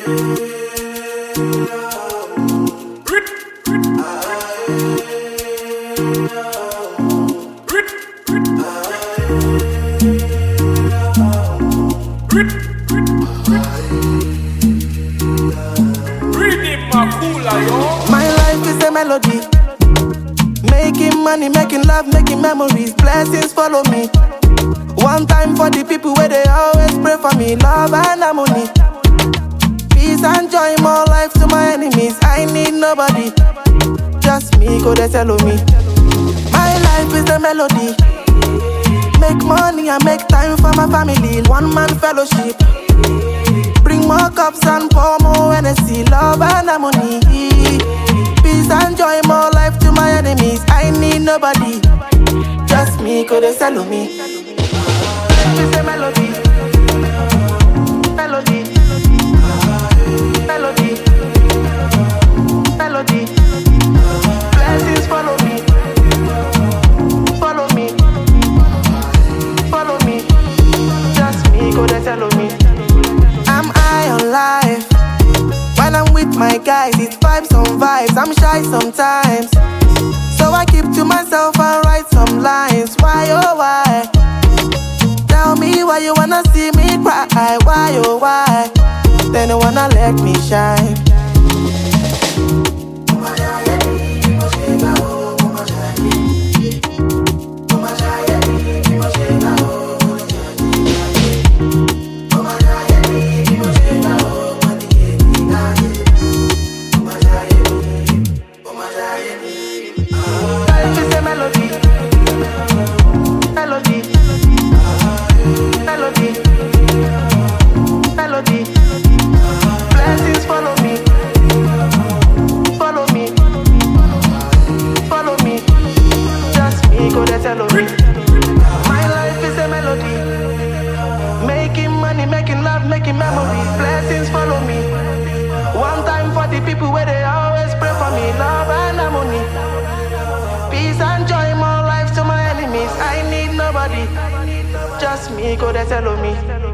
My life is a melody. Making money, making love, making memories. Blessings follow me. One time for the people where they always pray for me. Love and harmony. Peace and joy, more life to my enemies. I need nobody. Just me, go they tell me. My life is a melody. Make money and make time for my family. One man fellowship. Bring more cups and pour more energy. Love and harmony. Peace and joy, more life to my enemies. I need nobody. Just me, go they tell me. It's a melody. Melody. Melody. Melody. Blessings follow me. Follow me. Follow me. Just me, go they tell me. I'm high on life. When I'm with my guys, it's vibes on vibes. I'm shy sometimes, so I keep to myself and write some lines. Why oh why? Tell me why you wanna see me cry. Why oh why? They don't wanna let me shine. Life is a melody. Melody. Melody. Melody. Blessings follow me. Follow me. Follow me. Just me, go they tell me. My life is a melody. Making money, making love, making memories. Blessings follow me. One time for the people where they always pray for me. Love and harmony. Peace and joy, more life to my enemies. I need nobody. Just me, go they tell me.